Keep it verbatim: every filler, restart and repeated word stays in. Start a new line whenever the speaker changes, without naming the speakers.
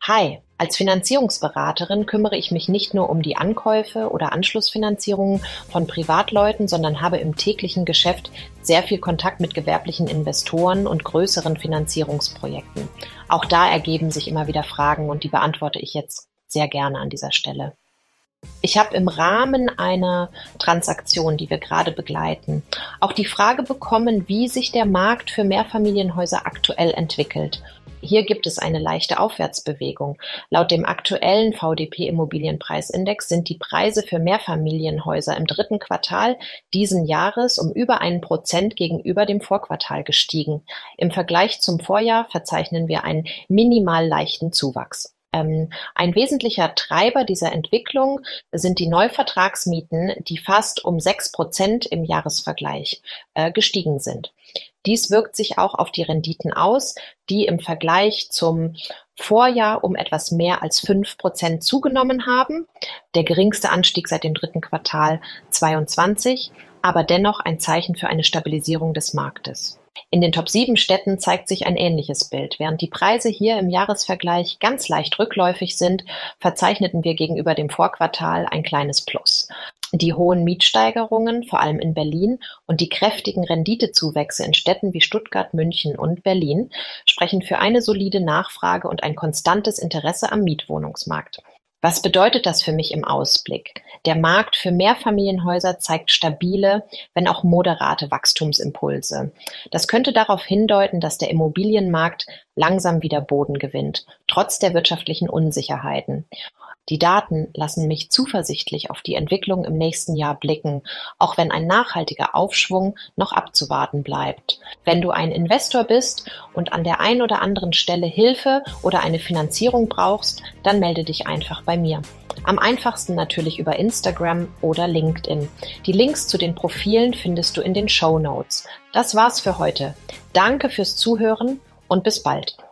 Hi, als Finanzierungsberaterin kümmere ich mich nicht nur um die Ankäufe oder Anschlussfinanzierungen von Privatleuten, sondern habe im täglichen Geschäft sehr viel Kontakt mit gewerblichen Investoren und größeren Finanzierungsprojekten. Auch da ergeben sich immer wieder Fragen und die beantworte ich jetzt sehr gerne an dieser Stelle. Ich habe im Rahmen einer Transaktion, die wir gerade begleiten, auch die Frage bekommen, wie sich der Markt für Mehrfamilienhäuser aktuell entwickelt. Hier gibt es eine leichte Aufwärtsbewegung. Laut dem aktuellen V D P-Immobilienpreisindex sind die Preise für Mehrfamilienhäuser im dritten Quartal diesen Jahres um über ein Prozent gegenüber dem Vorquartal gestiegen. Im Vergleich zum Vorjahr verzeichnen wir einen minimal leichten Zuwachs. Ähm, ein wesentlicher Treiber dieser Entwicklung sind die Neuvertragsmieten, die fast um sechs Prozent im Jahresvergleich äh, gestiegen sind. Dies wirkt sich auch auf die Renditen aus, die im Vergleich zum Vorjahr um etwas mehr als fünf Prozent zugenommen haben. Der geringste Anstieg seit dem dritten Quartal zweiundzwanzig, aber dennoch ein Zeichen für eine Stabilisierung des Marktes. In den Top sieben Städten zeigt sich ein ähnliches Bild. Während die Preise hier im Jahresvergleich ganz leicht rückläufig sind, verzeichneten wir gegenüber dem Vorquartal ein kleines Plus. Die hohen Mietsteigerungen, vor allem in Berlin, und die kräftigen Renditezuwächse in Städten wie Stuttgart, München und Berlin sprechen für eine solide Nachfrage und ein konstantes Interesse am Mietwohnungsmarkt. Was bedeutet das für mich im Ausblick? Der Markt für Mehrfamilienhäuser zeigt stabile, wenn auch moderate Wachstumsimpulse. Das könnte darauf hindeuten, dass der Immobilienmarkt langsam wieder Boden gewinnt, trotz der wirtschaftlichen Unsicherheiten. Die Daten lassen mich zuversichtlich auf die Entwicklung im nächsten Jahr blicken, auch wenn ein nachhaltiger Aufschwung noch abzuwarten bleibt. Wenn du ein Investor bist und an der einen oder anderen Stelle Hilfe oder eine Finanzierung brauchst, dann melde dich einfach bei mir. Am einfachsten natürlich über Instagram oder LinkedIn. Die Links zu den Profilen findest du in den Shownotes. Das war's für heute. Danke fürs Zuhören und bis bald.